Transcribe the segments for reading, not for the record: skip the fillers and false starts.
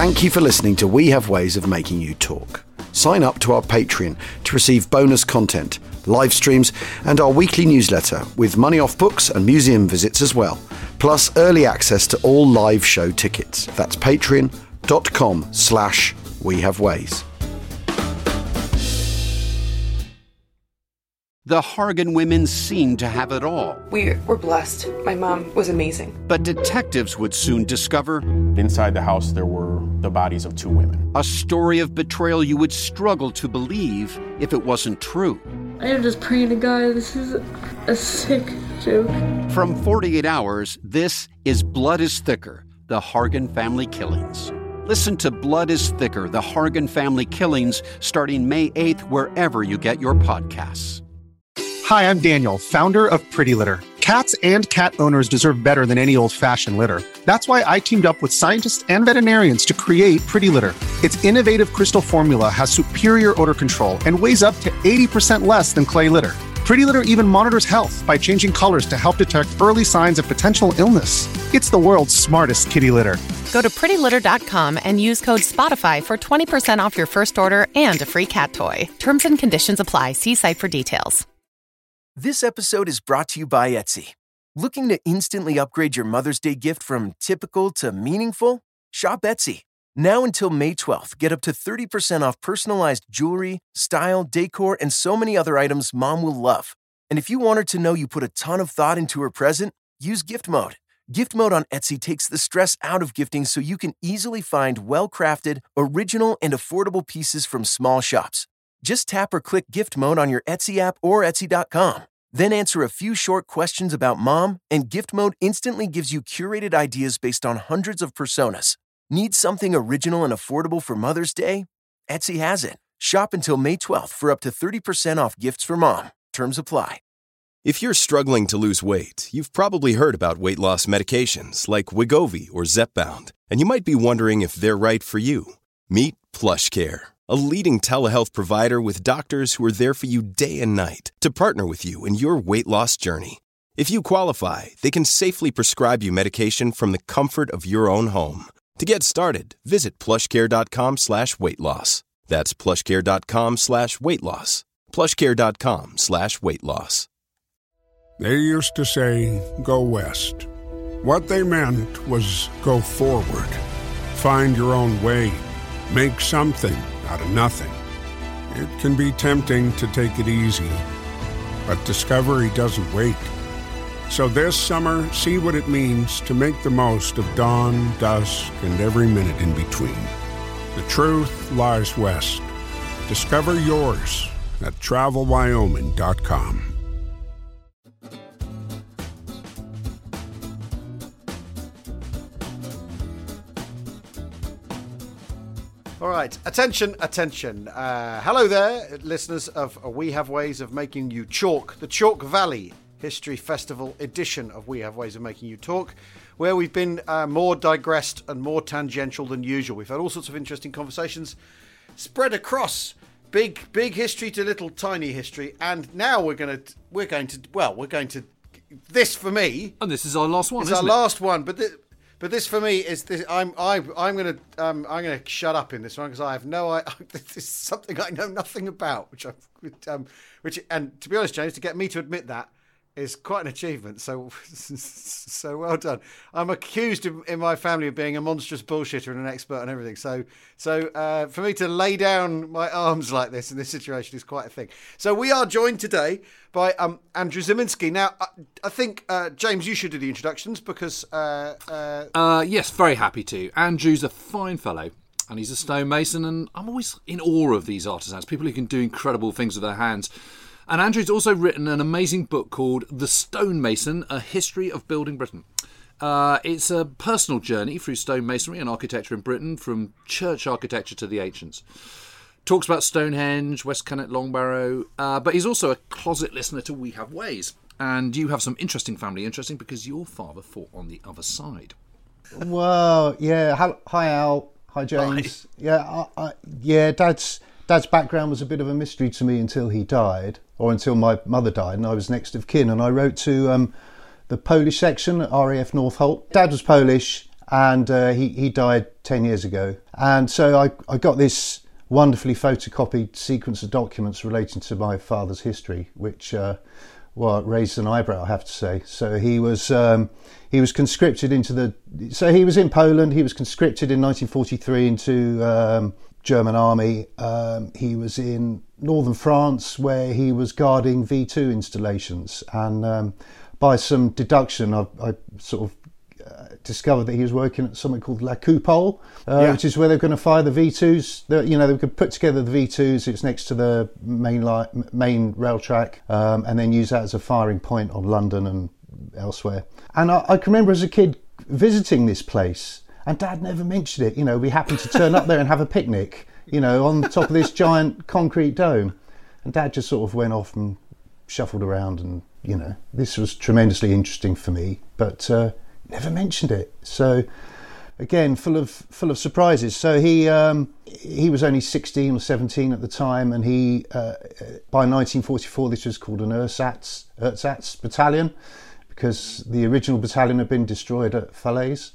Thank you for listening to We Have Ways of Making You Talk. Sign up to our Patreon to receive bonus content, live streams, and our weekly newsletter with money off books and museum visits as well, plus early access to all live show tickets. That's patreon.com/wehaveways. The Hargan women seemed to have it all. We were blessed. My mom was amazing. But detectives would soon discover inside the house there were the bodies of 2 women. a story of betrayal you would struggle to believe if it wasn't true. I am just praying to God, this is a sick joke. From 48 Hours, this is Blood is Thicker, the Hargan Family Killings. Listen to Blood is Thicker, the Hargan Family Killings, starting May 8th, wherever you get your podcasts. Hi, I'm Daniel, founder of Pretty Litter. Cats and cat owners deserve better than any old-fashioned litter. That's why I teamed up with scientists and veterinarians to create Pretty Litter. Its innovative crystal formula has superior odor control and weighs up to 80% less than clay litter. Pretty Litter even monitors health by changing colors to help detect early signs of potential illness. It's the world's smartest kitty litter. Go to prettylitter.com and use code SPOTIFY for 20% off your first order and a free cat toy. Terms and conditions apply. See site for details. This episode is brought to you by Etsy. Looking to instantly upgrade your Mother's Day gift from typical to meaningful? Shop Etsy. Now until May 12th, get up to 30% off personalized jewelry, style, decor, and so many other items Mom will love. And if you want her to know you put a ton of thought into her present, use Gift Mode. Gift Mode on Etsy takes the stress out of gifting so you can easily find well-crafted, original, and affordable pieces from small shops. Just tap or click Gift Mode on your Etsy app or Etsy.com. Then answer a few short questions about Mom, and Gift Mode instantly gives you curated ideas based on hundreds of personas. Need something original and affordable for Mother's Day? Etsy has it. Shop until May 12th for up to 30% off gifts for Mom. Terms apply. If you're struggling to lose weight, you've probably heard about weight loss medications like Wegovy or Zepbound, and you might be wondering if they're right for you. Meet PlushCare, a leading telehealth provider with doctors who are there for you day and night to partner with you in your weight loss journey. If you qualify, they can safely prescribe you medication from the comfort of your own home. To get started, visit plushcare.com/weightloss. That's plushcare.com/weightloss. plushcare.com/weightloss. They used to say, go west. What they meant was go forward. Find your own way. Make something out of nothing. It can be tempting to take it easy, but discovery doesn't wait. So this summer, see what it means to make the most of dawn, dusk, and every minute in between. The truth lies west. Discover yours at TravelWyoming.com. All right, attention. Hello there, listeners of We Have Ways of Making You Chalk, the Chalk Valley History Festival edition of We Have Ways of Making You Talk, where we've been more digressed and more tangential than usual. We've had all sorts of interesting conversations spread across big history to little tiny history, and now we're going to this for me. And this is our last one. It's our last one, but this for me is this. I'm gonna shut up in this one because I have this is something I know nothing about, which and to be honest, James, to get me to admit that is quite an achievement. So well done. I'm accused in my family of being a monstrous bullshitter and an expert on everything. So for me to lay down my arms like this in this situation is quite a thing. So we are joined today by Andrew Ziminski. Now, I think, James, you should do the introductions because... yes, very happy to. Andrew's a fine fellow, and he's a stonemason, and I'm always in awe of these artisans, people who can do incredible things with their hands. And Andrew's also written an amazing book called The Stonemason, A History of Building Britain. It's a personal journey through stonemasonry and architecture in Britain, from church architecture to the ancients. Talks about Stonehenge, West Kennet, Longbarrow, but he's also a closet listener to We Have Ways. And you have some interesting because your father fought on the other side. Well, yeah. Hi, Al. Hi, James. Hi. Yeah, Dad's background was a bit of a mystery to me until he died, or until my mother died, and I was next of kin. And I wrote to the Polish section at RAF Northolt. Dad was Polish, and he died 10 years ago. And so I got this wonderfully photocopied sequence of documents relating to my father's history, which it raised an eyebrow, I have to say. So he was conscripted so he was in Poland. He was conscripted in 1943 into German army. He was in northern France, where he was guarding V2 installations, and by some deduction I sort of discovered that he was working at something called La Coupole, which is where they're going to fire the V2s. They could put together the V2s. It's next to the main rail track, and then use that as a firing point on London and elsewhere. And I can remember as a kid visiting this place, and Dad never mentioned it. We happened to turn up there and have a picnic, on the top of this giant concrete dome, and Dad just sort of went off and shuffled around, and this was tremendously interesting for me, but never mentioned it. So again, full of surprises. So he was only 16 or 17 at the time, and he by 1944 this was called an Ersatz battalion, because the original battalion had been destroyed at Falaise.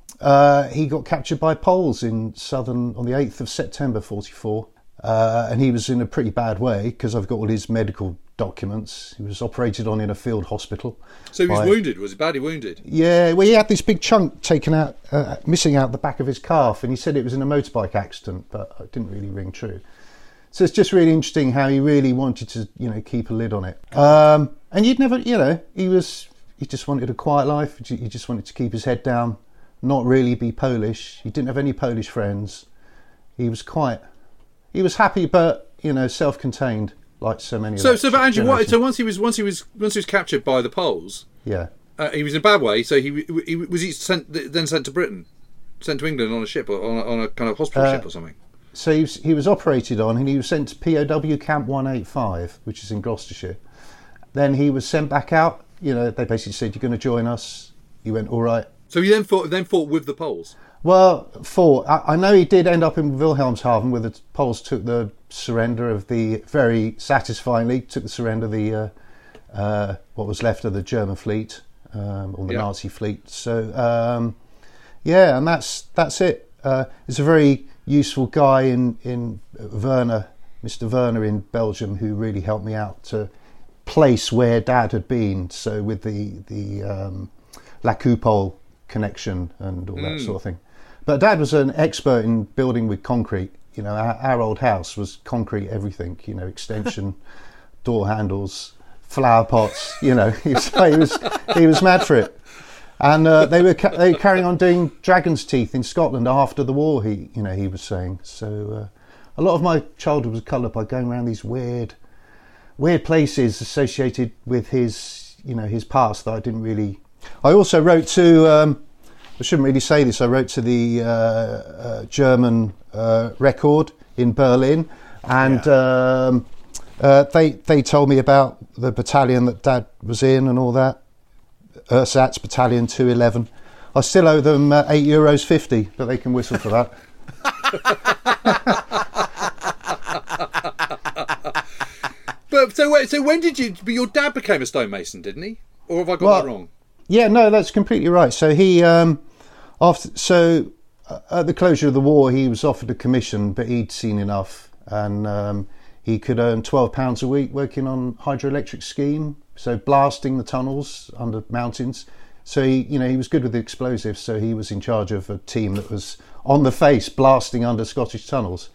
He got captured by Poles on the 8th of September 44, and he was in a pretty bad way, because I've got all his medical documents. He was operated on in a field hospital. So he was wounded? Was he badly wounded? Yeah, well, he had this big chunk taken out, missing out the back of his calf, and he said it was in a motorbike accident, but it didn't really ring true. So it's just really interesting how he really wanted to, keep a lid on it. And you'd never, he just wanted a quiet life. He just wanted to keep his head down, not really be Polish. He didn't have any Polish friends. He was happy, but self-contained, like so many. But Andrew, so once he was captured by the Poles, he was in a bad way. So he was sent to Britain, sent to England on a ship, or on a kind of hospital ship or something. So he was operated on, and he was sent to POW Camp 185, which is in Gloucestershire. Then he was sent back out. They basically said, "You're going to join us." He went, "All right." So he then fought with the Poles. Well, I know he did end up in Wilhelmshaven, where the Poles took the surrender of very satisfyingly took the surrender of the what was left of the German fleet, or the Nazi fleet. So and that's it. There's a very useful guy in Werner, Mr. Werner in Belgium, who really helped me out to place where Dad had been. So with the La Coupole connection and all that sort of thing. But Dad was an expert in building with concrete. Our old house was concrete everything. Extension, door handles, flower pots. He was mad for it. And they were carrying on doing dragon's teeth in Scotland after the war. He was saying. So a lot of my childhood was coloured by going around these weird places associated with his past that I didn't really. I also wrote to. I shouldn't really say this. I wrote to the German Record in Berlin, and they told me about the battalion that Dad was in and all that. Ersatz Battalion 211. I still owe them €8.50, but they can whistle for that. So when did you? But your dad became a stonemason, didn't he? Or have I got that wrong? Yeah, no, that's completely right. So he, at the closure of the war, he was offered a commission, but he'd seen enough, and he could earn £12 a week working on hydroelectric scheme, so blasting the tunnels under mountains. So he was good with the explosives, so he was in charge of a team that was on the face blasting under Scottish tunnels.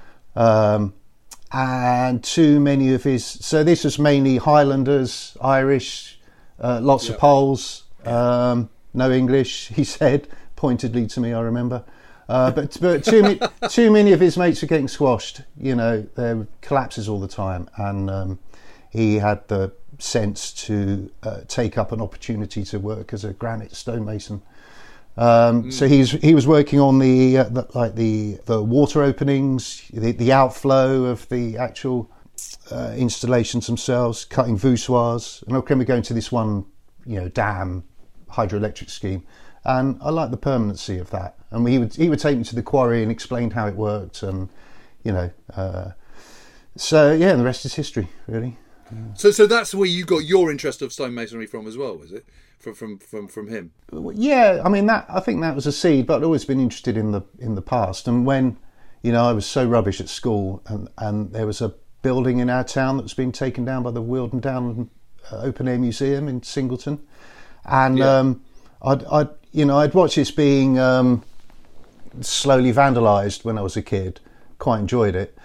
And too many of his, so this was mainly Highlanders, Irish, lots of Poles. No English, he said pointedly to me, I remember. But too many of his mates were getting squashed. There were collapses all the time, and he had the sense to take up an opportunity to work as a granite stonemason. So he was working on the water openings, the outflow of the actual installations themselves, cutting voussoirs, and I remember going to this one, dam hydroelectric scheme, and I liked the permanency of that. And he would take me to the quarry and explain how it worked, and the rest is history, really. So that's where you got your interest of stonemasonry from as well, was it? From him? Yeah, I mean I think that was a seed, but I'd always been interested in the past. And when, I was so rubbish at school, and there was a building in our town that was being taken down by the Wealdon Down Open Air Museum in Singleton, and I'd watch this being slowly vandalised when I was a kid. Quite enjoyed it,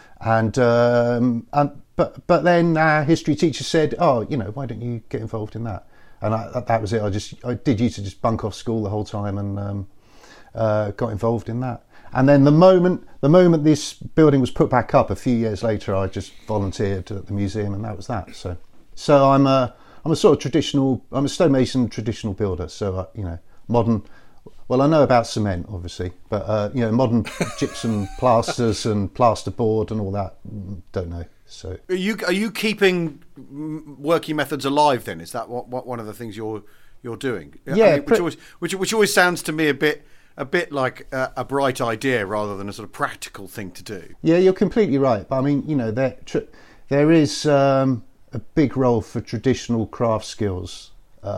but then our history teacher said, why don't you get involved in that? And that was it. I did used to just bunk off school the whole time and got involved in that. And then the moment this building was put back up a few years later, I just volunteered at the museum, and that was that. So I'm a sort of traditional. I'm a stonemason traditional builder. So modern. Well, I know about cement, obviously, but modern gypsum plasters and plasterboard and all that, don't know. So are you keeping working methods alive then? Is that what one of the things you're doing? Yeah, which always sounds to me a bit like a bright idea rather than a sort of practical thing to do. Yeah, you're completely right. But I mean, there is a big role for traditional craft skills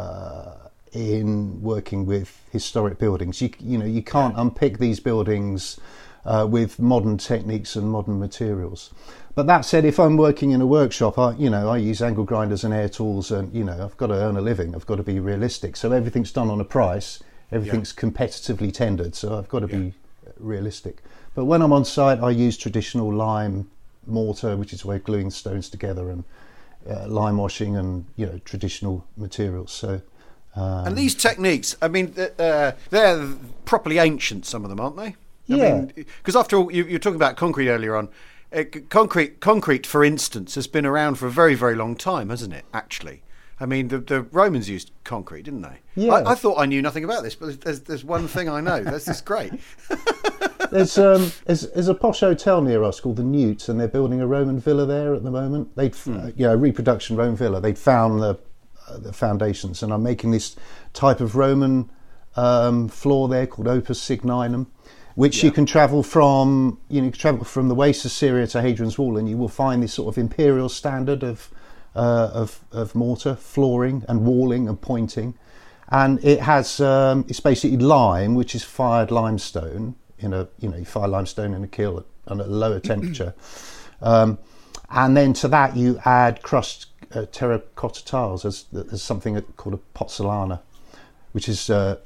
in working with historic buildings. You can't unpick these buildings with modern techniques and modern materials. But that said, if I'm working in a workshop, I use angle grinders and air tools, and I've got to earn a living. I've got to be realistic. So everything's done on a price. Everything's competitively tendered. So I've got to be realistic. But when I'm on site, I use traditional lime mortar, which is a way of gluing stones together, and lime washing, and traditional materials. So. And these techniques, I mean, they're properly ancient. Some of them, aren't they? Yeah. Because after all, you were talking about concrete earlier on. Concrete, for instance, has been around for a very, very long time, hasn't it? Actually, I mean, the Romans used concrete, didn't they? Yeah. I thought I knew nothing about this, but there's one thing I know. This is great. There's a posh hotel near us called the Newt, and they're building a Roman villa there at the moment. A reproduction Roman villa. They'd found the foundations, and I'm making this type of Roman floor there called Opus Signinum, which you can travel from. You can travel from the waste of Syria to Hadrian's Wall, and you will find this sort of imperial standard of mortar, flooring, and walling and pointing. And it has it's basically lime, which is fired limestone you fire limestone in a kiln at a lower temperature, and then to that you add crushed terracotta tiles. There's something called a pozzolana, which is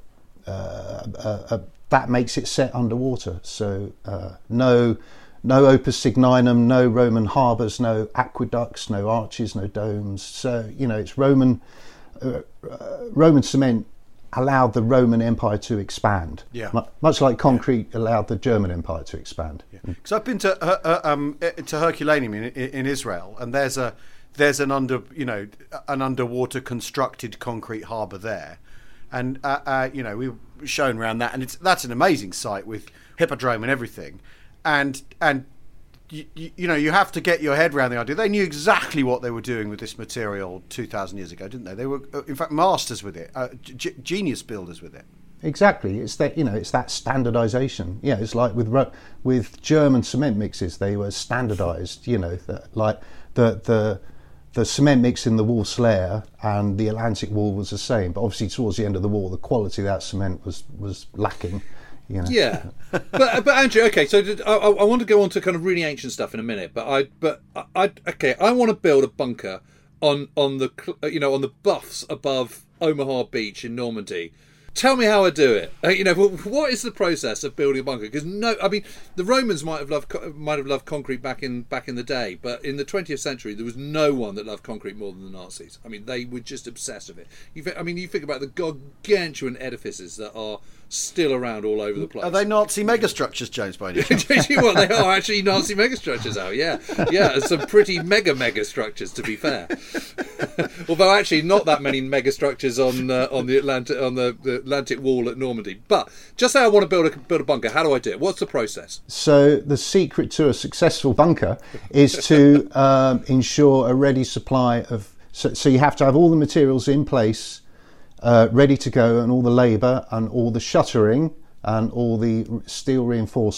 that makes it set underwater. So no Opus Signinum, no Roman harbours, no aqueducts, no arches, no domes. So it's Roman cement allowed the Roman Empire to expand. Yeah. Much like concrete allowed the German Empire to expand. Because I've been to Herculaneum in Israel, and there's an underwater constructed concrete harbour there, and we were shown around that, and that's an amazing site with hippodrome and everything, and you have to get your head around the idea. They knew exactly what they were doing with this material 2,000 years ago, didn't they? They were, in fact, masters with it, genius builders with it. Exactly. It's that it's that standardisation. Yeah, it's like with German cement mixes, they were standardised. Like the cement mix in the Wall Slayer and the Atlantic Wall was the same, but obviously towards the end of the war, the quality of that cement was lacking. Yeah, but Andrew, okay. So I want to go on to kind of really ancient stuff in a minute, but I want to build a bunker on the bluffs above Omaha Beach in Normandy. Tell me how I do it. What is the process of building a bunker? Because the Romans might have loved concrete back in the day, but in the 20th century there was no one that loved concrete more than the Nazis. I mean, they were just obsessed with it. You think about the gargantuan edifices that are still around all over the place. Are they Nazi megastructures, James, by any chance? They are actually Nazi megastructures out. Yeah, and some pretty megastructures, to be fair. Although actually not that many megastructures on the Atlantic Wall at Normandy. But just say I want to build a bunker. How do I do it? What's the process? So the secret to a successful bunker is to ensure a ready supply of. So you have to have all the materials in place, ready to go, and all the labour and all the shuttering and all the steel reinforcement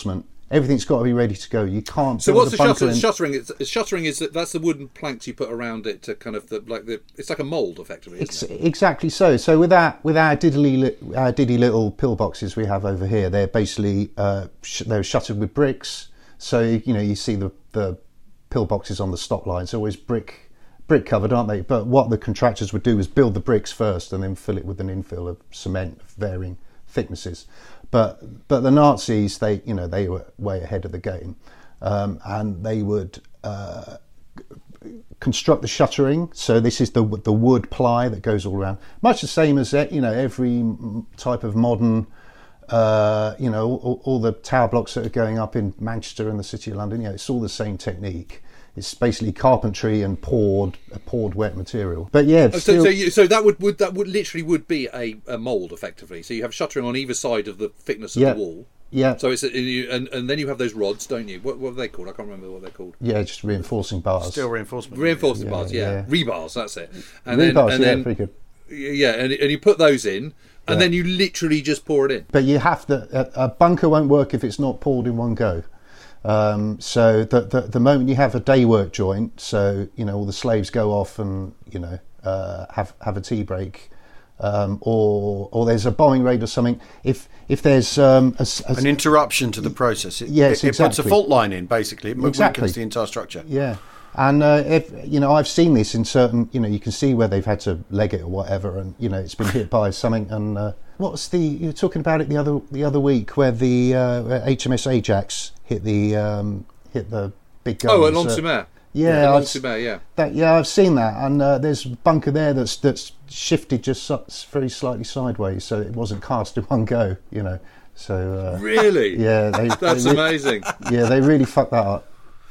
Everything's got to be ready to go. You can't. So what's the bunker shuttering? Shuttering is that's the wooden planks you put around it to kind of it's like a mould effectively. Isn't it? Exactly so. So with our diddy little pillboxes we have over here, they're basically they're shuttered with bricks. So you see the pillboxes on the stop lines, always brick covered, aren't they? But what the contractors would do is build the bricks first and then fill it with an infill of cement of varying thicknesses. But the Nazis, they were way ahead of the game, and they would construct the shuttering. So this is the wood ply that goes all around, much the same as every type of modern, all the tower blocks that are going up in Manchester and the City of London. It's all the same technique. It's basically carpentry and poured wet material. But yeah, so that would literally be a mould effectively. So you have shuttering on either side of the thickness of the wall. Yeah. So it's and then you have those rods, don't you? What are they called? I can't remember what they're called. Yeah, just reinforcing bars. Steel reinforcement. Reinforcing bars, yeah. Rebars, that's it. And rebars, then pretty good. Yeah, and you put those in, and then you literally just pour it in. But you have to. A bunker won't work if it's not poured in one go. So the moment you have a day work joint, so all the slaves go off and have a tea break, or there's a bombing raid or something. If there's an interruption to the process, it puts a fault line in basically. It weakens the entire structure. Yeah, and I've seen this in certain. You can see where they've had to leg it or whatever, and it's been hit by something. And you were talking about it the other week where the HMS Ajax hit the big guns. Oh, at Lons-sur-Mer. Yeah, Lons-sur-Mer, yeah. I've seen that, and there's a bunker there that's shifted just very slightly sideways, so it wasn't cast in one go. So really, yeah, that's amazing. Yeah, they really fucked that up.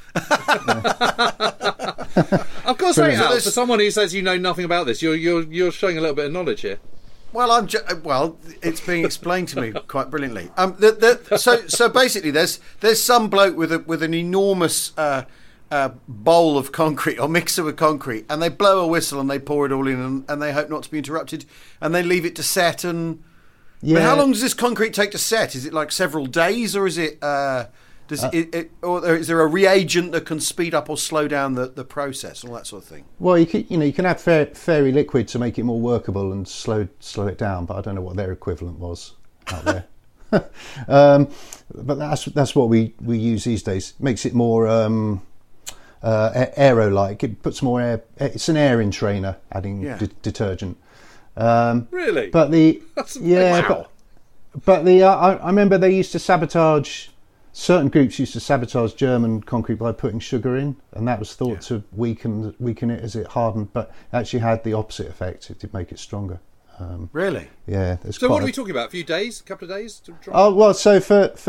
I've got to say, Al, for someone who says you know nothing about this, you're showing a little bit of knowledge here. Well, it's being explained to me quite brilliantly. So basically, there's some bloke with an enormous bowl of concrete or mixer with concrete, and they blow a whistle and they pour it all in, and they hope not to be interrupted, and they leave it to set. And but how long does this concrete take to set? Is it like several days, or is it? Or is there a reagent that can speed up or slow down the process, all that sort of thing? Well, you can have fairy liquid to make it more workable and slow it down, but I don't know what their equivalent was out there. But that's what we use these days. Makes it more aero-like. It puts more air. It's an air entrainer, adding detergent. Really? But I remember they used to sabotage. Certain groups used to sabotage German concrete by putting sugar in, and that was thought to weaken it as it hardened, but actually had the opposite effect. It did make it stronger. Really? Yeah. So what are we talking about? A few days? A couple of days? To try? Oh well, so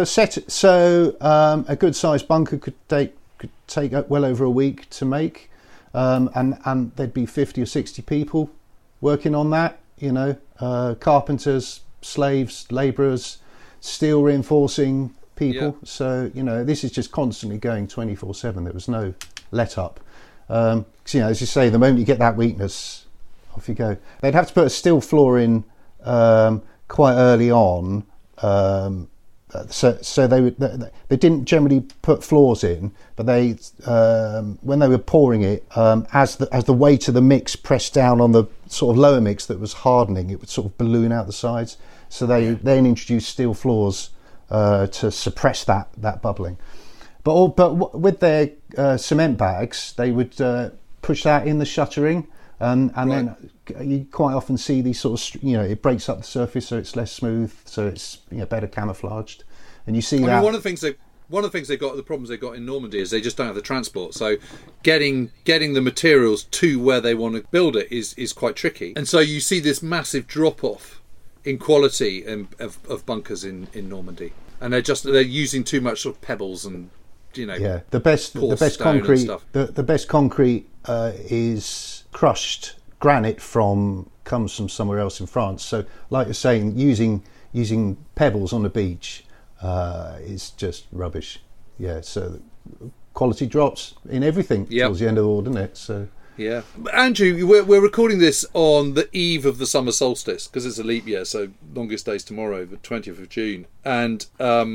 a good sized bunker could take well over a week to make, and there'd be 50 or 60 people working on that. Carpenters, slaves, labourers, steel reinforcing people. So this is just constantly going 24/7. There was no let up. As you say, the moment you get that weakness, off you go. They'd have to put a steel floor in quite early on. So they didn't generally put floors in, but they when they were pouring it, as the weight of the mix pressed down on the sort of lower mix that was hardening, it would sort of balloon out the sides. So they then introduced steel floors to suppress that bubbling. But with their cement bags, they would push that in the shuttering, and then you quite often see these sort of it breaks up the surface, so it's less smooth, so it's better camouflaged, and you see that. One of the things the problems they got in Normandy is they just don't have the transport. So getting the materials to where they want to build it is quite tricky, and so you see this massive drop off in quality of bunkers in Normandy, and they're using too much sort of pebbles and the best concrete the best concrete is crushed granite comes from somewhere else in France. So like you're saying, using pebbles on the beach is just rubbish. So quality drops in everything towards the end of the war, doesn't it? So yeah, Andrew, we're recording this on the eve of the summer solstice because it's a leap year, so longest days tomorrow, the 20th of June. And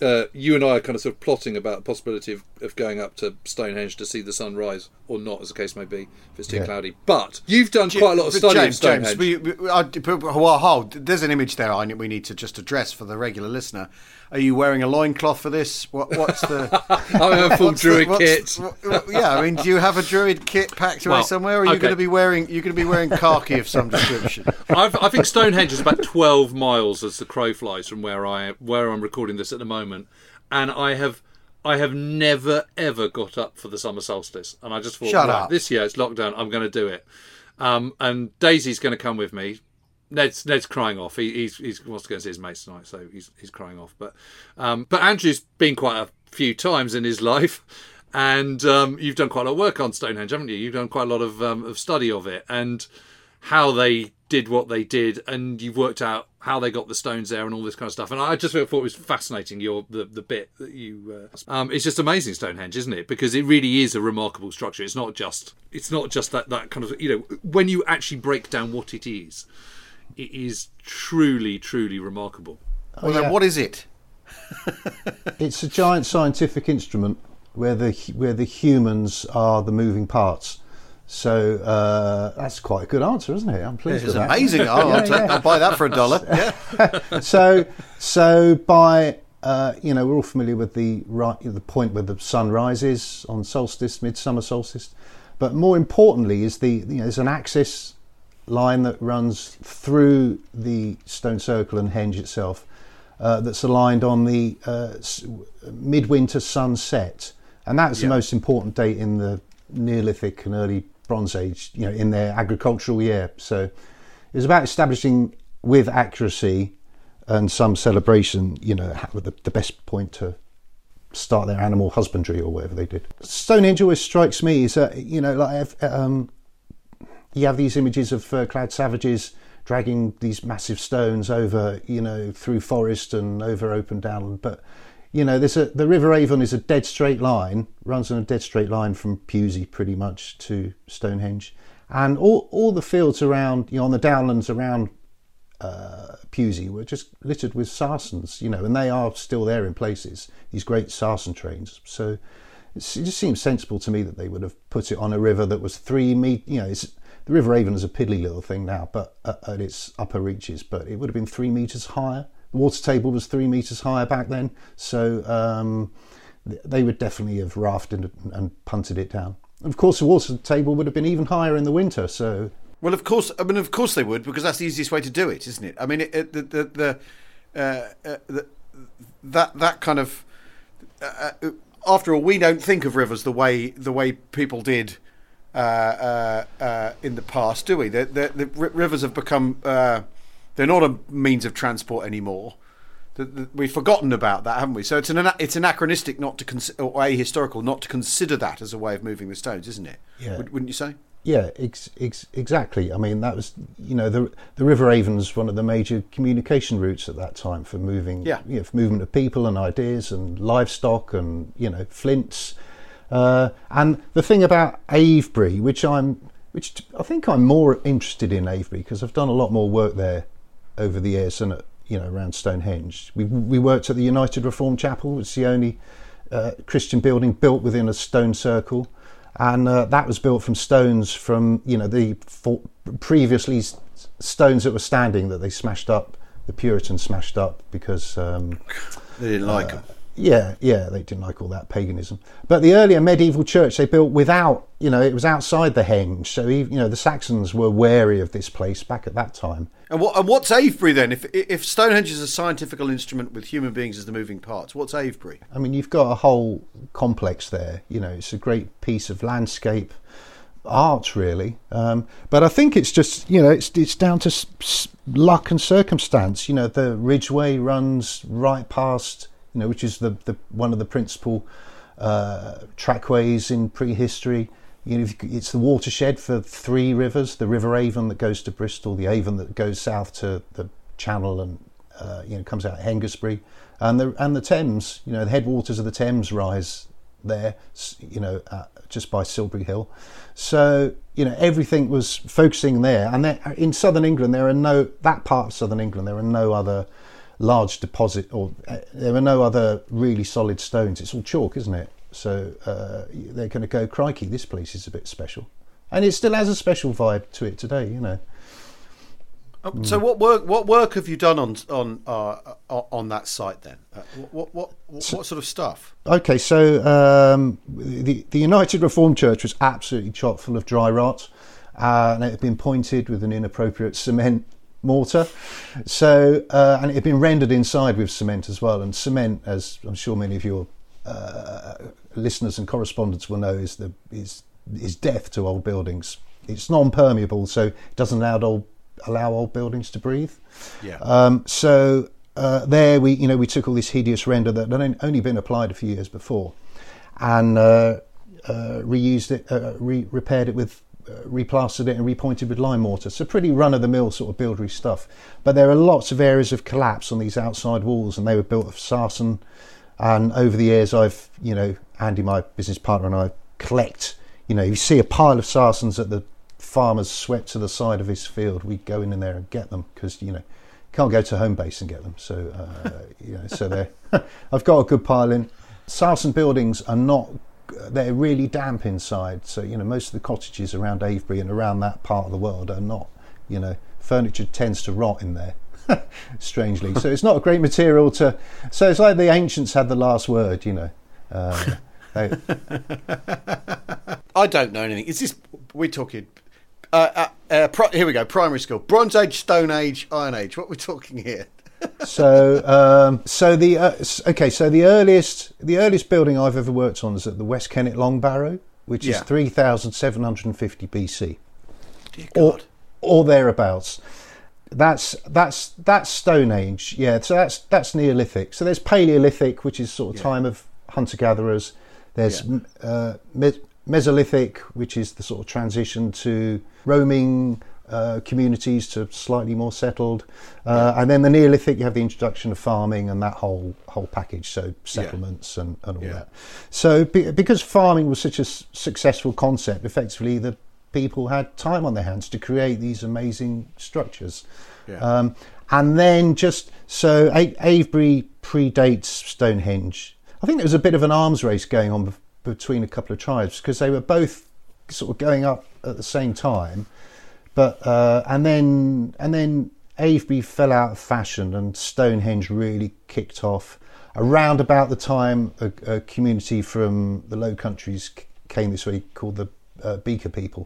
you and I are kind of plotting about the possibility of going up to Stonehenge to see the sun rise or not, as the case may be, if it's too cloudy. But you've done quite a lot of study of Stonehenge. There's an image there we need to just address for the regular listener. Are you wearing a loincloth for this? What's the... I'm in a full druid kit. Do you have a druid kit packed away somewhere, or are you going to be wearing khaki of some description? I think Stonehenge is about 12 miles as the crow flies from where I'm recording this at the moment, and I have never ever got up for the summer solstice, and I just thought, this year it's lockdown, I'm going to do it. And Daisy's going to come with me. Ned's crying off. He wants to go and see his mates tonight, so he's crying off. But Andrew's been quite a few times in his life, and you've done quite a lot of work on Stonehenge, haven't you? You've done quite a lot of study of it and how they did what they did, and you've worked out how they got the stones there and all this kind of stuff. And I just thought it was fascinating, the bit that you... it's just amazing, Stonehenge, isn't it? Because it really is a remarkable structure. It's not just that kind of... when you actually break down what it is truly, truly remarkable. Then what is it? It's a giant scientific instrument where the humans are the moving parts. So that's quite a good answer, isn't it? I'm pleased with that. It's amazing. I'll buy that for $1. Yeah. So by we're all familiar with the point where the sun rises on solstice, midsummer solstice, but more importantly is there's an axis line that runs through the stone circle and henge itself that's aligned on the midwinter sunset, and that's the most important date in the Neolithic and early Bronze Age, in their agricultural year. So it was about establishing with accuracy and some celebration, the best point to start their animal husbandry or whatever they did. Stonehenge always strikes me as you have these images of fur-clad savages dragging these massive stones over, through forest and over open downland. But, the River Avon is a dead straight line, runs in a dead straight line from Pewsey pretty much to Stonehenge. And all the fields around, on the downlands around Pewsey were just littered with Sarsens, and they are still there in places, these great Sarsen trains. So it just seems sensible to me that they would have put it on a river that was 3 meters, the River Avon is a piddly little thing now, but at its upper reaches, but it would have been 3 meters higher. The water table was 3 meters higher back then, so they would definitely have rafted and punted it down. Of course, the water table would have been even higher in the winter. So, well, of course they would, because that's the easiest way to do it, isn't it? I mean, that kind of after all, we don't think of rivers the way people did in the past, do we? The rivers have become they're not a means of transport anymore. We've forgotten about that, haven't we? So it's anachronistic not to or ahistorical not to consider that as a way of moving the stones, isn't it? Yeah. Wouldn't you say? Yeah, exactly. I mean, that was the River Avon was one of the major communication routes at that time for moving, for movement of people and ideas and livestock and flints. And the thing about Avebury, which I think I'm more interested in Avebury because I've done a lot more work there over the years than around Stonehenge. We worked at the United Reformed Chapel. It's the only Christian building built within a stone circle, and that was built from stones from the previously stones that were standing that they smashed up. The Puritans smashed up because they didn't like them. Yeah, they didn't like all that paganism. But the earlier medieval church they built without, it was outside the henge. So, the Saxons were wary of this place back at that time. And what's Avebury then? If Stonehenge is a scientific instrument with human beings as the moving parts, what's Avebury? I mean, you've got a whole complex there. It's a great piece of landscape art, really. But I think it's just, it's down to luck and circumstance. The Ridgeway runs right past, which is the one of the principal trackways in prehistory. It's the watershed for 3 rivers: the River Avon that goes to Bristol, the Avon that goes south to the Channel and comes out of Hengistbury, and the Thames. The headwaters of the Thames rise there, just by Silbury Hill. So everything was focusing there. And in southern England, that part of southern England, there are no other large deposit, or there are no other really solid stones. It's all chalk, isn't it? So they're going to go, crikey, this place is a bit special. And it still has a special vibe to it today, you know. So what work have you done on that site then? What sort of stuff? Okay, so the United Reformed Church was absolutely chock full of dry rot, and it had been pointed with an inappropriate cement mortar. So and it had been rendered inside with cement as well. And cement, as I'm sure many of your listeners and correspondents will know, is death to old buildings. It's non-permeable, so it doesn't allow old buildings to breathe. Yeah. So there we took all this hideous render that had only been applied a few years before, and reused it, repaired it with, replastered it and repointed with lime mortar. So pretty run-of-the-mill sort of buildery stuff. But there are lots of areas of collapse on these outside walls, and they were built of sarsen. And over the years, I've, Andy, my business partner, and I collect. You see a pile of sarsens that the farmers swept to the side of his field. We go in there and get them because can't go to home base and get them. So so there. I've got a good pile in. Sarsen buildings are not. They're really damp inside. So most of the cottages around Avebury and around that part of the world are not. Furniture tends to rot in there. Strangely, so it's not a great material to. So it's like the ancients had the last word. I don't know anything. Is this? We're talking. Here we go. Primary school, Bronze Age, Stone Age, Iron Age. What we're talking here? So the earliest building I've ever worked on is at the West Kennet Long Barrow, which is 3,750 BC, dear God, or thereabouts. That's Stone Age. Yeah, so that's Neolithic. So there's Paleolithic, which is sort of time of hunter-gatherers. There's Mesolithic, which is the sort of transition to roaming communities to slightly more settled, and then the Neolithic, you have the introduction of farming and that whole package, so settlements and all that. So because farming was such a successful concept, effectively the people had time on their hands to create these amazing structures. And then Avebury predates Stonehenge. I think there was a bit of an arms race going on between a couple of tribes because they were both sort of going up at the same time, but and then Avebury fell out of fashion and Stonehenge really kicked off around about the time a community from the Low Countries came this way called the Beaker people.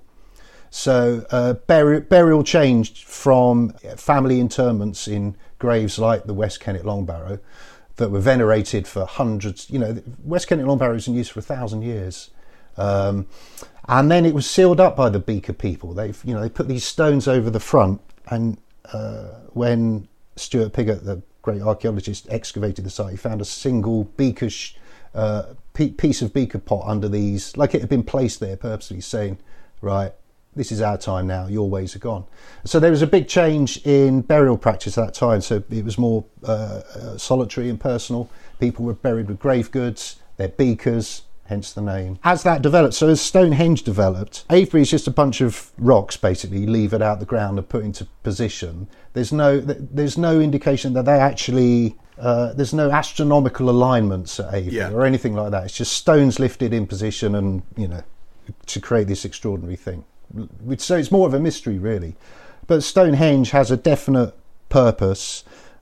So burial changed from family interments in graves like the West Kennet Long Barrow that were venerated for hundreds. West Kennet Long Barrow was in use for 1,000 years, and then it was sealed up by the Beaker people. They put these stones over the front, and when Stuart Piggott, the great archaeologist, excavated the site, he found a single Beaker piece of Beaker pot under these, like it had been placed there purposely, saying, right, this is our time now, your ways are gone. So there was a big change in burial practice at that time. So it was more solitary and personal. People were buried with grave goods, they're beakers, hence the name. As that developed, so as Stonehenge developed, Avebury is just a bunch of rocks basically levered out the ground and put into position. There's no indication that they actually, there's no astronomical alignments at Avebury or anything like that. It's just stones lifted in position and, to create this extraordinary thing. So it's more of a mystery, really. But Stonehenge has a definite purpose,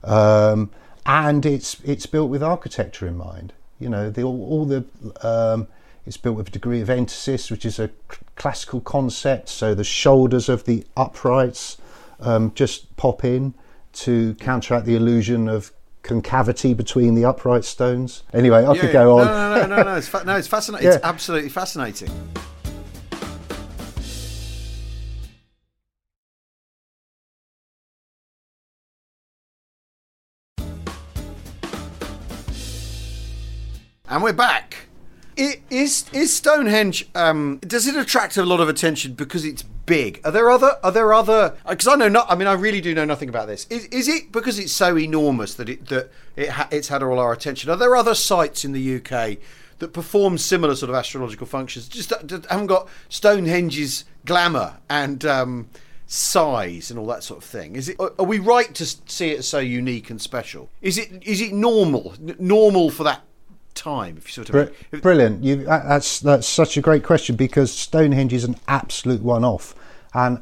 and it's built with architecture in mind. It's built with a degree of entasis, which is a classical concept. So the shoulders of the uprights just pop in to counteract the illusion of concavity between the upright stones. Anyway, I could go on. No. It's fascinating. It's absolutely fascinating. And we're back. Is Stonehenge? Does it attract a lot of attention because it's big? Are there other? Because I really do know nothing about this. Is it because it's so enormous that it's had all our attention? Are there other sites in the UK that perform similar sort of astrological functions? Just haven't got Stonehenge's glamour and size and all that sort of thing? Are we right to see it as so unique and special? Is it normal for that time? If you sort of brilliant. That's such a great question, because Stonehenge is an absolute one-off, and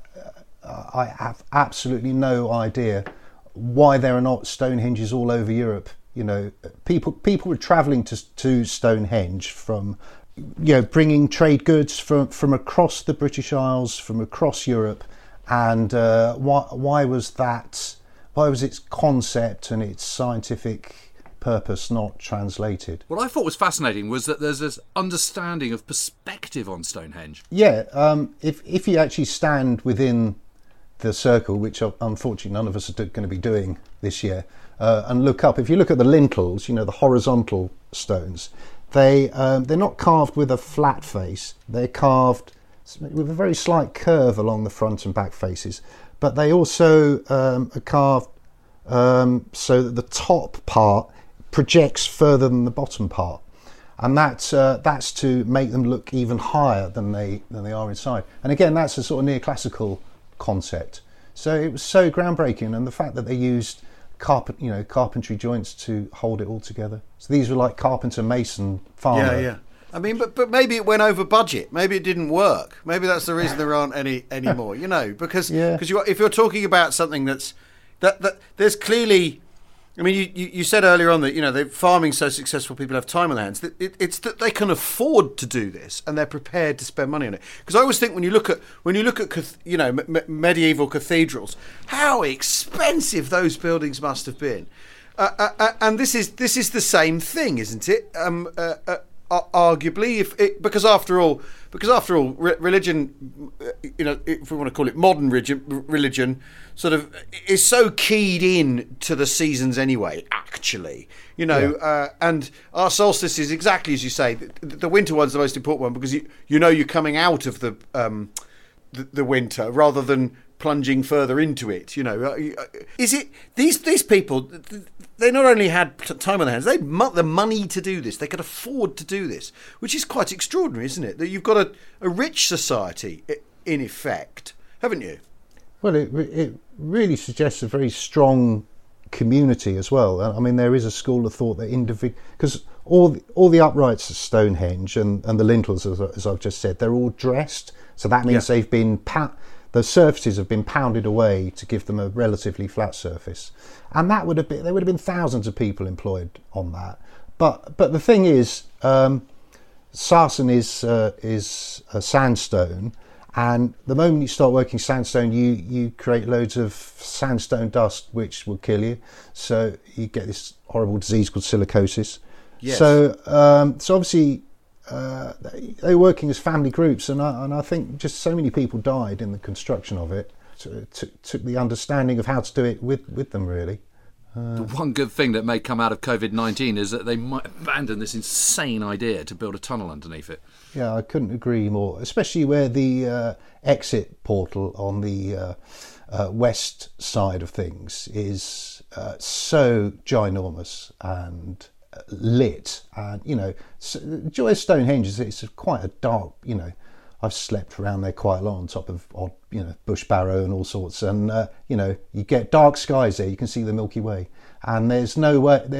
I have absolutely no idea why there are not Stonehenges all over Europe. You know, people were travelling to Stonehenge from, bringing trade goods from across the British Isles, from across Europe, and why was its concept and its scientific purpose not translated? What I thought was fascinating was that there's this understanding of perspective on Stonehenge. Yeah, if you actually stand within the circle, which unfortunately none of us are going to be doing this year, and look up, if you look at the lintels, the horizontal stones, they're not carved with a flat face, they're carved with a very slight curve along the front and back faces, but they also are carved so that the top part projects further than the bottom part, and that's to make them look even higher than they are inside. And again, that's a sort of neoclassical concept. So it was so groundbreaking, and the fact that they used carpentry joints to hold it all together. So these were like carpenter, mason, farmer. Yeah. I mean, but maybe it went over budget. Maybe it didn't work. Maybe that's the reason there aren't any anymore. Because if you're talking about something that there's clearly. I mean, you said earlier on that the farming's so successful, people have time on their hands. It's that they can afford to do this, and they're prepared to spend money on it. Because I always think when you look at medieval cathedrals, how expensive those buildings must have been, and this is the same thing, isn't it? Arguably, because after all, religion, if we want to call it modern religion, sort of is so keyed in to the seasons anyway. Actually, and our solstice is exactly as you say. The winter one's the most important one, because you're coming out of the winter rather than plunging further into it. Is it these people? They not only had time on their hands, they had the money to do this. They could afford to do this, which is quite extraordinary, isn't it? That you've got a rich society, in effect, haven't you? Well, it really suggests a very strong community as well. I mean, there is a school of thought that because all the uprights of Stonehenge and the lintels, as I've just said, they're all dressed. So that means they've been the surfaces have been pounded away to give them a relatively flat surface, and there would have been thousands of people employed on that. But the thing is, sarsen is a sandstone, and the moment you start working sandstone, you create loads of sandstone dust, which will kill you. So you get this horrible disease called silicosis. Yes. So obviously. They were working as family groups, and I think just so many people died in the construction of it. Took the understanding of how to do it with them, really. The one good thing that may come out of COVID-19 is that they might abandon this insane idea to build a tunnel underneath it. Yeah, I couldn't agree more, especially where the exit portal on the west side of things is so ginormous and lit, and joy of Stonehenge is it's quite a dark, I've slept around there quite a lot on top of odd, bush barrow and all sorts, and you get dark skies there. You can see the Milky Way, and there's no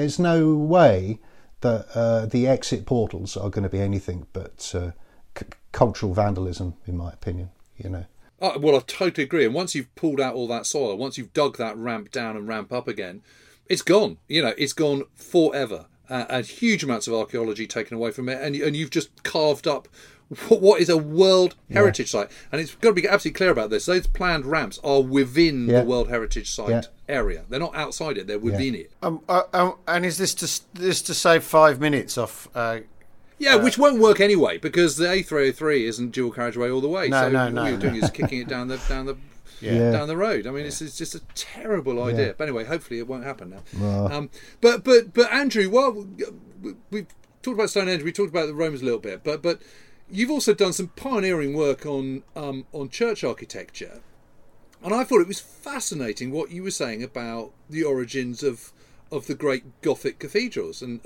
way that the exit portals are going to be anything but cultural vandalism, in my opinion. Well, I totally agree. And once you've pulled out all that soil, once you've dug that ramp down and ramp up again, it's gone. It's gone forever. And huge amounts of archaeology taken away from it, and you've just carved up what is a World Heritage Site. And it's got to be absolutely clear about this. Those planned ramps are within the World Heritage Site area. They're not outside it, they're within it. And is this to save 5 minutes off... which won't work anyway, because the A303 isn't dual carriageway all the way. No. All you're doing is kicking it down the road. I mean, it's just a terrible idea. But anyway, hopefully it won't happen now. But Andrew, well, we've talked about Stonehenge, we talked about the Romans a little bit, but you've also done some pioneering work on church architecture, and I thought it was fascinating what you were saying about the origins of the great Gothic cathedrals and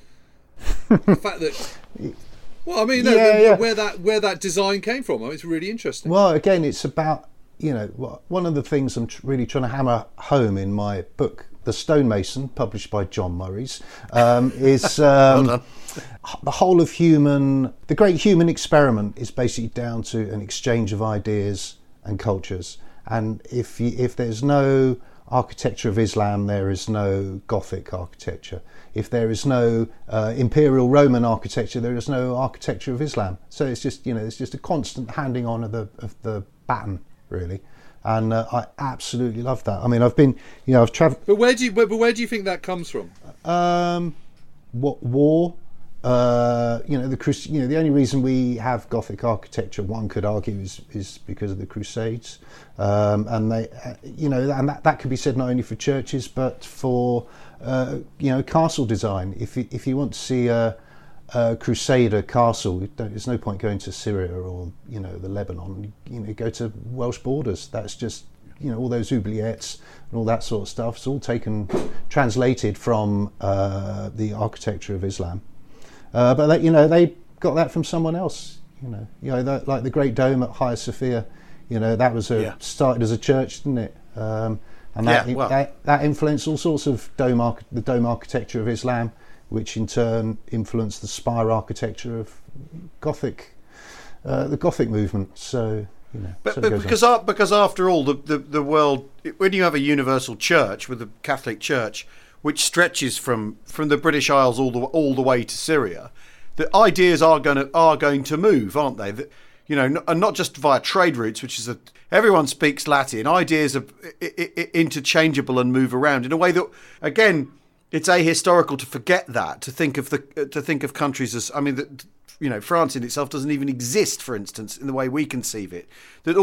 the fact that. Well, I mean, where that design came from. I mean, it's really interesting. Well, again, it's about one of the things I'm really trying to hammer home in my book, The Stonemason, published by John Murray's, is the whole of the great human experiment is basically down to an exchange of ideas and cultures. And if there's no architecture of Islam, there is no Gothic architecture. If there is no Imperial Roman architecture, there is no architecture of Islam. So it's just a constant handing on of the baton, really. And I absolutely love that. I mean, I've travelled. But where do you think that comes from? What war? The only reason we have Gothic architecture, one could argue, is because of the Crusades, and they, and that could be said not only for churches but for castle design. If you want to see a Crusader castle, there's no point going to Syria or the Lebanon. Go to Welsh borders. That's just all those oubliettes and all that sort of stuff. It's all translated from the architecture of Islam. But they got that from someone else. Like the Great Dome at Hagia Sophia. That was started as a church, didn't it? And that influenced all sorts of the dome architecture of Islam, which in turn influenced the spire architecture of Gothic, the Gothic movement. So but because after all, the world, when you have a universal church with the Catholic Church, which stretches from the British Isles all the way to Syria, the ideas are going to move, aren't they? And not just via trade routes, which is everyone speaks Latin. Ideas are interchangeable and move around in a way that, again, it's ahistorical to forget that, to think of countries as, France in itself doesn't even exist, for instance, in the way we conceive it.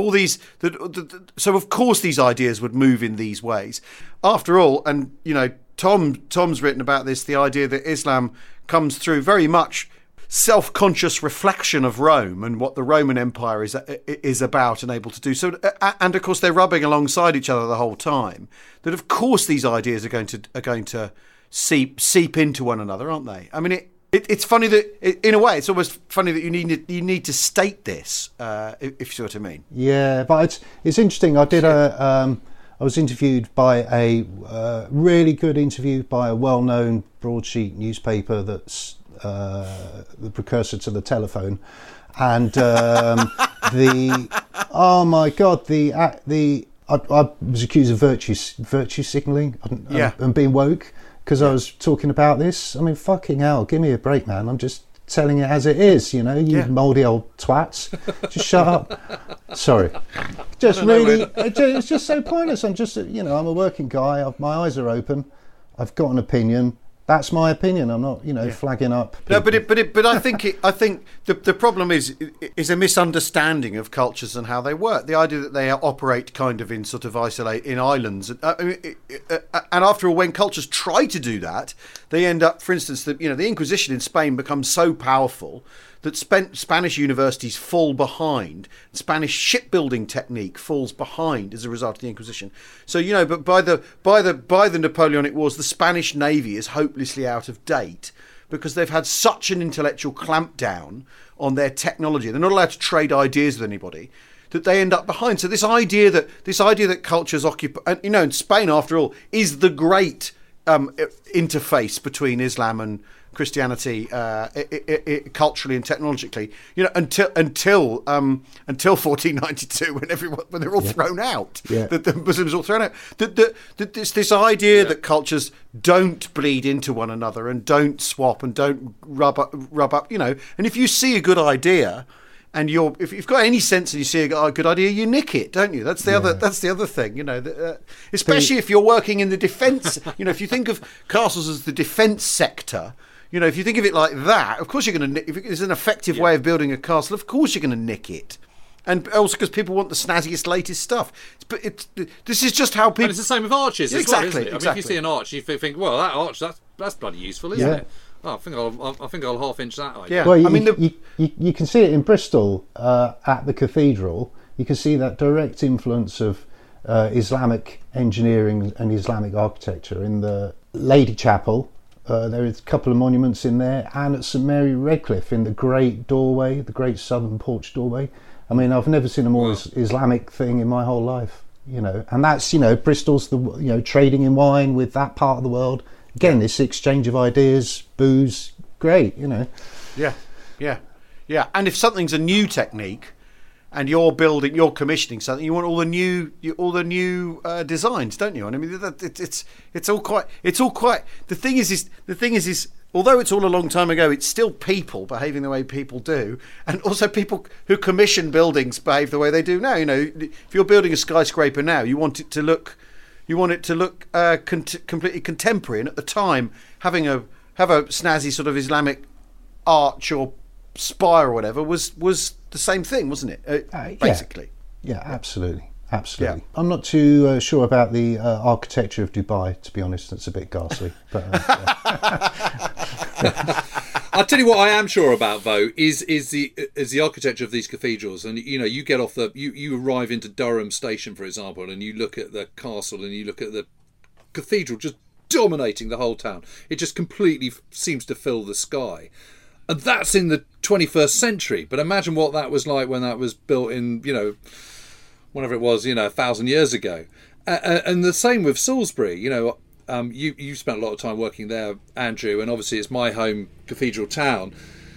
So of course these ideas would move in these ways. After all, and Tom's written about this, the idea that Islam comes through very much self-conscious reflection of Rome and what the Roman Empire is about and able to do. So, and of course, they're rubbing alongside each other the whole time. That of course these ideas are going to seep into one another, aren't they? I mean, it's funny that in a way, it's almost funny that you need to state this, if you see what I mean. Yeah, but it's interesting. I was interviewed by a really good interview by a well-known broadsheet newspaper that's the precursor to the telephone, and oh my god, I was accused of virtue signalling and being woke because I was talking about this. I mean, fucking hell, give me a break, man. I'm just telling it as it is, you mouldy old twats. Just shut up. Sorry. It's just so pointless. I'm just, I'm a working guy. My eyes are open. I've got an opinion. That's my opinion. I'm not, flagging up people. No, but I think the problem is a misunderstanding of cultures and how they work. The idea that they operate kind of in sort of in islands, and after all, when cultures try to do that, they end up, for instance, the Inquisition in Spain becomes so powerful that Spanish universities fall behind. Spanish shipbuilding technique falls behind as a result of the Inquisition. So but by the Napoleonic Wars, the Spanish Navy is hopelessly out of date because they've had such an intellectual clampdown on their technology. They're not allowed to trade ideas with anybody, that they end up behind. So this idea that cultures occupy, and Spain, after all, is the great interface between Islam and Christianity, culturally and technologically, until 1492, when they're all thrown out, that the Muslims are all thrown out. This idea that cultures don't bleed into one another and don't swap and don't rub up, and if you see a good idea, and if you've got any sense and you see a good idea, you nick it, don't you? That's the other thing, especially if you're working in the defence. If you think of castles as the defence sector. If you think of it like that, of course you're going to. If it's an effective way of building a castle, of course you're going to nick it, and also because people want the snazziest, latest stuff. But this is just how people. And it's the same with arches. Exactly. Well, isn't it? I mean, if you see an arch, you think, well, that arch, that's bloody useful, isn't it? Oh, I think I'll half-inch that idea. Yeah. Well, you can see it in Bristol at the cathedral. You can see that direct influence of Islamic engineering and Islamic architecture in the Lady Chapel. There is a couple of monuments in there, and at St Mary Redcliffe in the great doorway, the great southern porch doorway, I mean, I've never seen a more Islamic thing in my whole life, you know. And that's, you know, Bristol's trading in wine with that part of the world. Again, this exchange of ideas, booze, great, you know. Yeah. And if something's a new technique, and you're commissioning something, you want all the new designs, don't you? And I mean, it's all quite. The thing is, although it's all a long time ago, it's still people behaving the way people do, and also people who commission buildings behave the way they do now. You know, if you're building a skyscraper now, you want it to look completely contemporary, and at the time, have a snazzy sort of Islamic arch or spire or whatever was the same thing, wasn't it? Basically. Yeah, absolutely. Yeah. I'm not too sure about the architecture of Dubai, to be honest. It's a bit ghastly. But I'll tell you what I am sure about, though, is the architecture of these cathedrals. And you know, you get off you arrive into Durham Station, for example, and you look at the castle and you look at the cathedral just dominating the whole town. It just completely seems to fill the sky. And that's in the 21st century. But imagine what that was like when that was built in, you know, whenever it was, you know, 1,000 years ago. And the same with Salisbury. You know, you spent a lot of time working there, Andrew, and obviously it's my home cathedral town.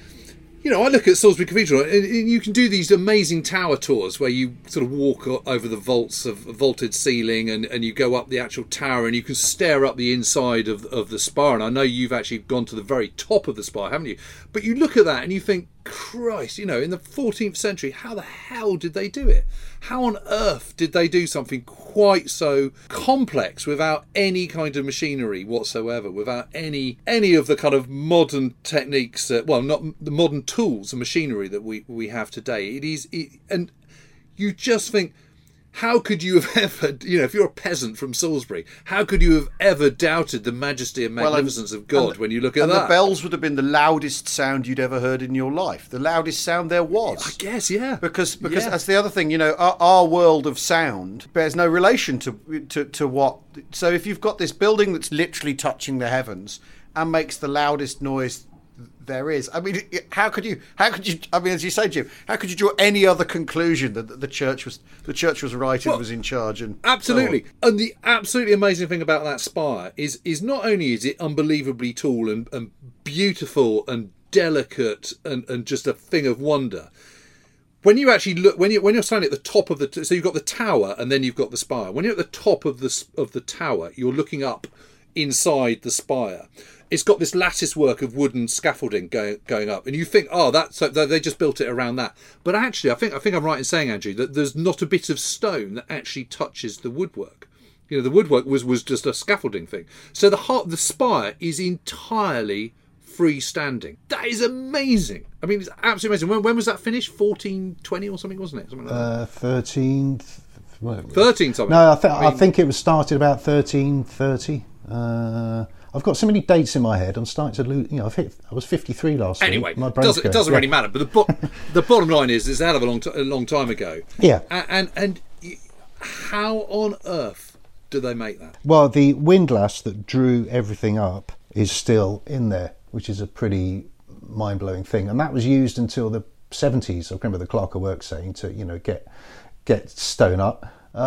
You know, I look at Salisbury Cathedral, and you can do these amazing tower tours where you sort of walk over the vaults of vaulted ceiling, and you go up the actual tower, and you can stare up the inside of the spire. And I know you've actually gone to the very top of the spire, haven't you? But you look at that and you think, Christ, you know, in the 14th century, how the hell did they do it? How on earth did they do something quite so complex without any kind of machinery whatsoever, without any of the kind of modern techniques, not the modern tools and machinery that we have today? And you just think, how could you have ever, you know, if you're a peasant from Salisbury, how could you have ever doubted the majesty and magnificence of God when you look at that? And the bells would have been the loudest sound you'd ever heard in your life. The loudest sound there was. I guess, yeah. Because that's the other thing, you know, our world of sound bears no relation to what... So if you've got this building that's literally touching the heavens and makes the loudest noise there is, I mean, how could you? I mean, as you say, Jim, how could you draw any other conclusion that the church was right and was in charge? And absolutely, and the absolutely amazing thing about that spire is not only is it unbelievably tall and beautiful and delicate and just a thing of wonder. When you actually look, when you're standing at the top of so you've got the tower and then you've got the spire. When you're at the top of the tower, you're looking up inside the spire. It's got this lattice work of wooden scaffolding going up, and you think, they just built it around that. But actually, I think I'm right in saying, Andrew, that there's not a bit of stone that actually touches the woodwork. You know, the woodwork was just a scaffolding thing. So the spire is entirely freestanding. That is amazing. I mean, it's absolutely amazing. When was that finished? 1420 or something, wasn't it? Something like that. 13 something. No, I think it was started about 1330. I've got so many dates in my head. I'm starting to lose. You know, I was 53 last anyway, week. It doesn't really matter. But the bottom line is, it's a hell of a long time ago. Yeah. And how on earth do they make that? Well, the windlass that drew everything up is still in there, which is a pretty mind-blowing thing. And that was used until the 70s. I remember the Clerk of Works saying to, you know, get stone up.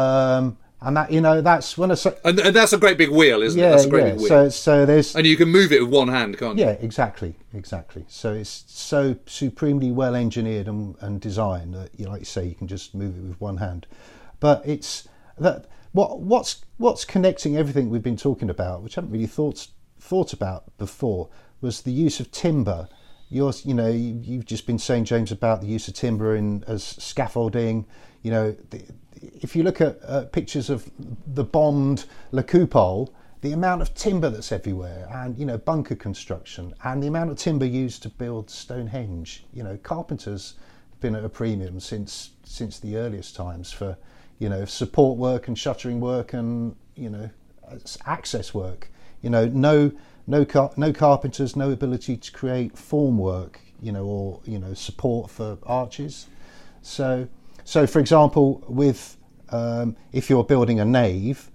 And that, you know, that's when and that's a great big wheel, isn't it? That's a great big wheel. So there's, and you can move it with one hand, can't you? Yeah, exactly. So it's so supremely well engineered and designed that, you know, like you say, you can just move it with one hand. But it's that what's connecting everything we've been talking about, which I haven't really thought about before, was the use of timber. You've just been saying, James, about the use of timber as scaffolding. You know, if you look at pictures of the bombed La Coupole, the amount of timber that's everywhere, and, you know, bunker construction, and the amount of timber used to build Stonehenge. You know, carpenters have been at a premium since the earliest times for, you know, support work and shuttering work and, you know, access work. You know, no carpenters, no ability to create form work, you know, or, you know, support for arches. So for example, with if you're building a nave,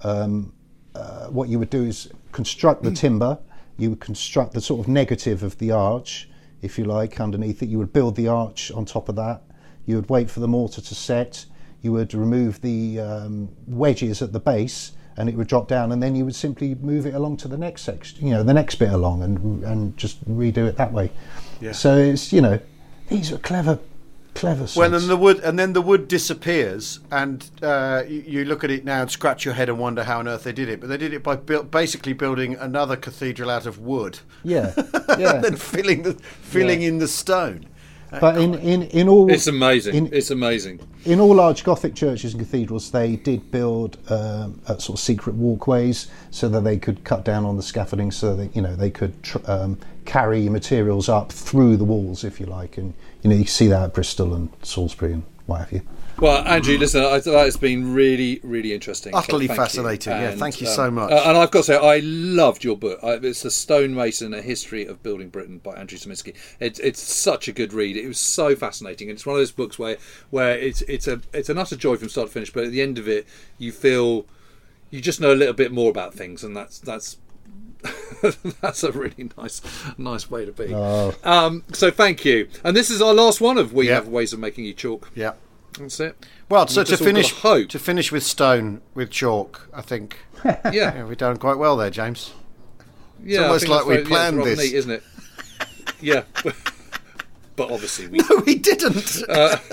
what you would do is construct the timber. You would construct the sort of negative of the arch, if you like, underneath it. You would build the arch on top of that. You would wait for the mortar to set. You would remove the wedges at the base, and it would drop down, and then you would simply move it along to the next section, the next bit along, and just redo it that way. Yeah. So it's these are clever sods. Well, and then the wood disappears, and you look at it now and scratch your head and wonder how on earth they did it. But they did it by basically building another cathedral out of wood. Yeah, yeah. And then filling in the stone. But in all, it's amazing. It's amazing. In all large Gothic churches and cathedrals, they did build sort of secret walkways so that they could cut down on the scaffolding, so that they could carry materials up through the walls, if you like. And you see that at Bristol and Salisbury and what have you. Well, Andrew, listen, that has been really, really interesting. Utterly fascinating. Yeah, thank you so much. And I've got to say, I loved your book. It's The Stonemason, A History of Building Britain by Andrew Saminsky. It's such a good read. It was so fascinating. It's one of those books where it's an utter joy from start to finish, but at the end of it, you feel you just know a little bit more about things, and that's that's a really nice way to be. So thank you. And this is our last one of We Have Ways of Making You Chalk. Yeah. That's it. Well, so to finish with stone with chalk, I think. Yeah, we've done quite well there, James. Yeah, it's almost like we planned this, neat, isn't it? Yeah, but obviously we didn't.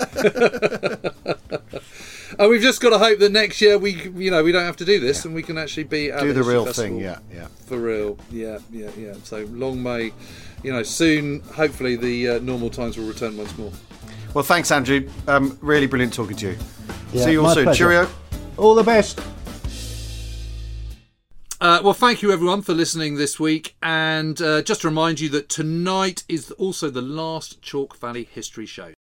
And we've just got to hope that next year we don't have to do this, and we can actually be do the real thing. Yeah, for real. Yeah. So long may, soon. Hopefully the normal times will return once more. Well, thanks, Andrew. Really brilliant talking to you. Yeah, see you all soon. Pleasure. Cheerio. All the best. Well, thank you everyone for listening this week, and just to remind you that tonight is also the last Chalk Valley History Show.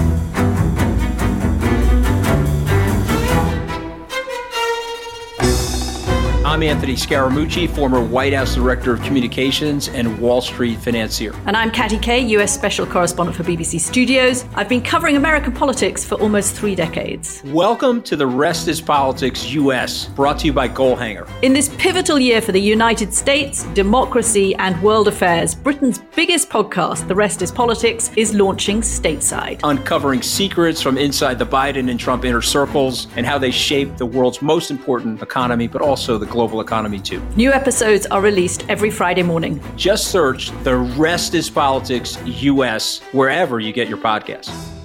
I'm Anthony Scaramucci, former White House Director of Communications and Wall Street financier. And I'm Katty Kay, US Special Correspondent for BBC Studios. I've been covering American politics for almost 3 decades. Welcome to The Rest is Politics US, brought to you by Goalhanger. In this pivotal year for the United States, democracy and world affairs, Britain's biggest podcast, The Rest is Politics, is launching stateside. Uncovering secrets from inside the Biden and Trump inner circles and how they shape the world's most important economy, but also the global economy too. New episodes are released every Friday morning. Just search The Rest is Politics US wherever you get your podcasts.